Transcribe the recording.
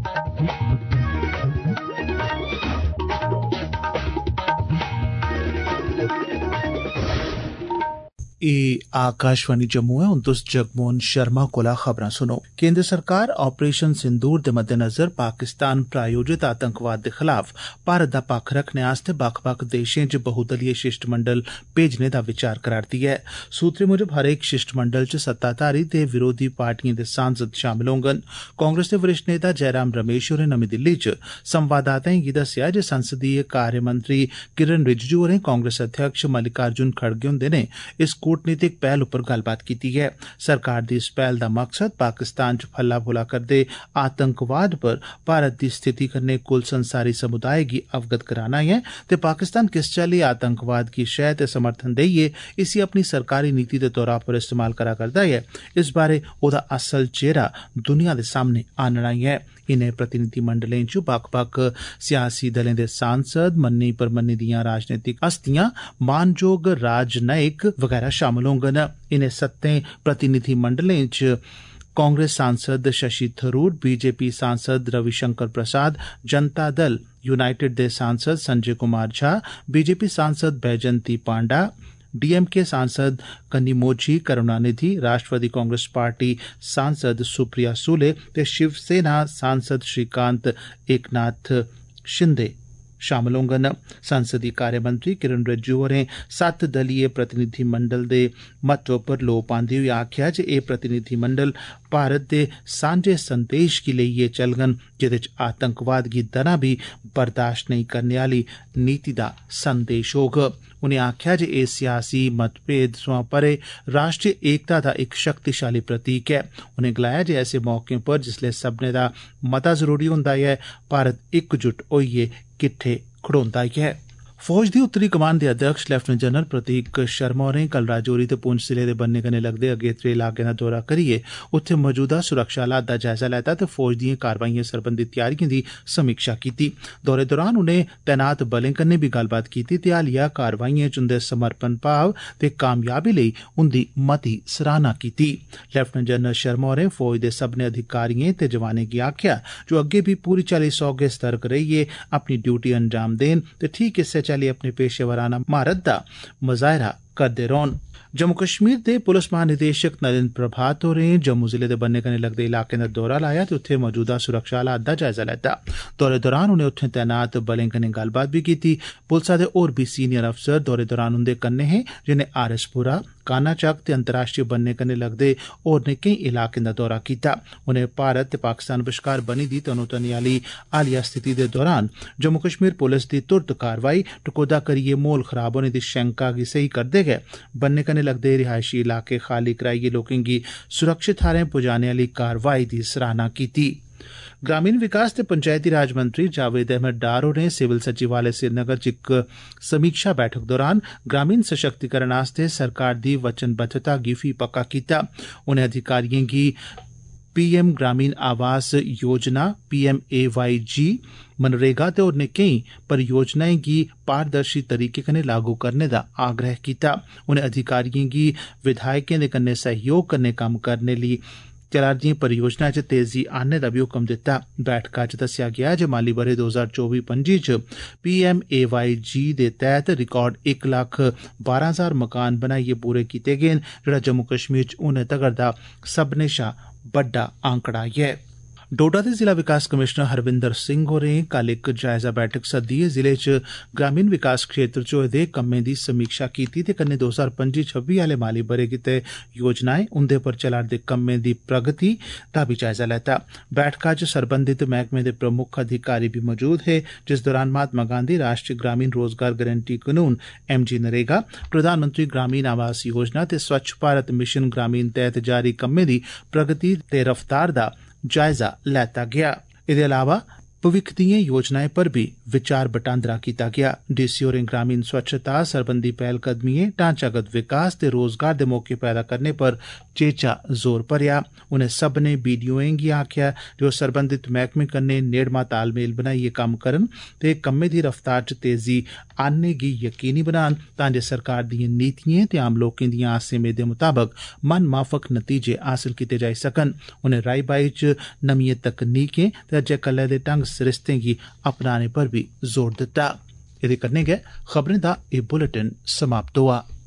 आकाशवाणी जम्मू है। हुण तुस जगमोहन शर्मा कोला खबरां सुनो। केंद्र सरकार ऑपरेशन सिंदूर दे मद्देनजर पाकिस्तान प्रायोजित आतंकवाद दे खलाफ भारत दा पक्ख रखने आस्तै बक्ख-बक्ख देशें च बहुदलीय शिष्टमंडल भेजने दा विचार करा'रदी ऐ। सूत्रें मुजब हरेक शिष्टमंडल च सत्ताधारी ते विरोधी पार्टिएं दे सांसद शामल होंगन। कांग्रेस दे वरिष्ठ नेता जयराम रमेश होरें नमीं दिल्ली च संवाददाताएं गी दस्सेआ जे संसदीय कार्य मंत्री किरण रिजिजू होरें कांग्रेस अध्यक्ष मल्लिकार्जुन खड़गे हुंदे ने इस कूटनीतिक पहल उप्पर गल्लबात कीती ऐ। सरकार दी इस पहल दा मकसद पाकिस्तान च फल्ला फुला करदे आतंकवाद पर भारत दी स्थिति कन्नै कुल संसारी समुदाय गी अवगत कराना ऐ ते पाकिस्तान किस चाल्ली आतंकवाद गी शह ते समर्थन देइयै इसी अपनी सरकारी नीति दे तौरा पर इस्तेमाल करा करदा ऐ, इस बारे ओदा असल चेहरा दुनिया दे सामने आनना ऐ। इनें प्रतिनिधिमंडलें च बक्ख-बक्ख सियासी दलें दे सांसद, मन्नी परमन्नी दियां राजनीतिक हस्तियां, मानजोग राजनयिक वगैरह शामल होंगन। इनें 7 प्रतिनिधिमंडलें च कांग्रेस सांसद शशि थरूर, बीजेपी सांसद रविशंकर प्रसाद, जनता दल यूनाइटेड दे सांसद संजय कुमार झा, बीजेपी सांसद बैजंती पांडा, डीएमके सांसद कनिमोझी करुणानिधि, राष्ट्रवादी कांग्रेस पार्टी सांसद सुप्रिया सूले ते शिवसेना सांसद श्रीकांत एकनाथ शिंदे शामल होंगन। संसदीय कार्यमंत्री किरण रिजिजू होरें 7 दलीय प्रतिनिधिमंडल दे महत्व पर लोऽ पांदे होई आखेआ जे एह प्रतिनिधिमंडल भारत दे सांझे संदेश गी लेइयै चलगन, जेदे च आतंकवाद गी दना भी बर्दाश्त नेईं करने आह्ली नीति दा संदेश होग। उनें आखेआ जे एह सियासी मतभेद सोयां परे राष्ट्रीय एकता दा इक शक्तिशाली प्रतीक ऐ। उनें गलाया जे ऐसे मौकें पर जिसलै सब्भनें दा मता जरूरी होंदा ऐ, भारत इकजुट होइयै किट्ठे खड़ोंदा ऐ। फौज दी उत्तरी कमान दे अध्यक्ष लेफ्टिनेंट जनरल प्रतीक शर्मा होरें कल राजौरी ते पुंछ जिले दे बन्ने कन्नै लगदे अगेत्रे इलाकें दा दौरा करियै उत्थे मौजूदा सुरक्षा हालात दा जायजा लैता ते फौज दिएं कारवाइएं सरबंधी तैयारिएं दी समीक्षा कीती। दौरे दौरान उनें तैनात बलें कन्नै बी गल्लबात कीती ते हालिया कारवाइएं च उंदे समर्पण भाव ते कामयाबी लेई उंदी मती सराहना कीती। लेफ्टिनेंट जनरल शर्मा होरें फौज दे सब्भनें अधिकारिएं ते जवानें गी आखेआ जो अग्गे बी पूरी चाल्ली सौगे सतर्क रहियै अपनी ड्यूटी अंजाम देन ते ठीक इस्सै चाल्ली अपने पेशेवराना महारत दा मुजाहरा करदे रौहन। जम्मू कश्मीर दे पुलिस महानिदेशक नरेंद्र प्रभात होरें जम्मू जिले दे बन्ने कन्नै लगदे इलाकें दा दौरा लाया ते उत्थे मौजूदा सुरक्षा हालात दा जायजा लैता। दौरे दौरान उनें उत्थे तैनात बलें कन्नै गल्लबात भी कीती। पुलसा दे होर बी सीनियर अफसर दौरे दौरान उंदे कन्नै हे, जिनें आरएसपुरा, कानाचक ते अंतर्राष्ट्रीय बन्ने कन्नै लगदे होरनें केई इलाकें दा दौरा कीता। उनें भारत ते पाकिस्तान बश्कार बनी दी तनोतनी आह्ली हालिया स्थिति दे दौरान जम्मू कश्मीर पुलिस दी तुरत कारवाई टकोह्दा करियै माहौल खराब होने दी शैंका गी सेही करदे गै बन्ने कन्नै लगदे रिहायशी इलाके खाली कराइयै लोकें गी सुरक्षित थाह्रें पुजाने आह्ली कारवाई दी सराहना कीती। ग्रामीण विकास ते पंचायती राज मंत्री जावेद अहमद डार होरें सिविल सचिवालय श्रीनगर च इक समीक्षा बैठक दौरान ग्रामीण सशक्तिकरण आस्तै सरकार दी वचनबद्धता गी फ्ही पक्का कीता। उनें अधिकारिएं गी पीएम ग्रामीण आवास योजना, PMAYG, मनरेगा ते होरनें केई परियोजनाएं गी पारदर्शी तरीके कन्नै लागू करने दा आग्रह कीता। उनें अधिकारिएं गी विधायकें दे कन्नै सहयोग कन्नै कम्म करने लेई चला'रदिएं परियोजनाएं च तेजी आनने दा बी हुक्म दित्ता। बैठका च दस्सेआ गेआ जे माली ब'रे 2024-25 च PMAYG दे तैह्त रिकार्ड 1,12,000 मकान बनाइयै पूरे कीते गे न, जेह्ड़ा जम्मू कश्मीर च हुनै तगर दा सब्भनें शा बड्डा आंकड़ा ऐ। डोडा दे जिला विकास कमिशनर हरविंदर सिंह होरें कल इक जायजा बैठक सद्दियै जिले च ग्रामीण विकास क्षेत्र च होए दे कम्में दी समीक्षा कीती ते कन्नै 2025-26 आह्ले माली ब'रे गितै योजनाएं, उंदे पर चला'रदे कम्में दी प्रगति दा बी जायजा लैता। बैठका च सरबंधित मैह्कमें दे प्रमुख अधिकारी भी मौजूद हे, जिस दौरान महात्मा गांधी राष्ट्रीय ग्रामीण रोजगार गारंटी कानून MG नरेगा, प्रधानमंत्री ग्रामीण आवास योजना ते स्वच्छ भारत मिशन ग्रामीण तैह्त जारी कम्में दी प्रगति ते रफ्तार दा जायजा लैता गेआ। एह्दे अलावा भविक्ख दिएं योजनाएं पर भी विचार बटांदरा कीता गया। डीसी होरें ग्रामीण स्वच्छता सरबंधी पैह्लकदमिएं, ढांचागत विकास ते रोजगार दे मौके पैदा करने पर चेचा जोर भरेआ। उनें सब्भनें बीडीओएं गी आखेआ जे ओह् सरबंधित मैह्कमें कन्नै नेड़मा तालमेल बनाइयै कम्म करन ते कम्मै दी रफ्तार च तेजी आनने गी यकीनी बनान तां जे सरकार दिएं नीतिएं ते आम लोकें दिएं आसें मेदें मुताबक मन माफक नतीजे हासल कीते जाई सकन। उनें राई बाई च नमिएं तकनीकें ते अज्जै कल्लै दे ढंग सरिस्तें गी अपनाने पर बी जोर दित्ता। एह्दे कन्नै गै खबरें दा एह् बुलेटिन समाप्त होआ।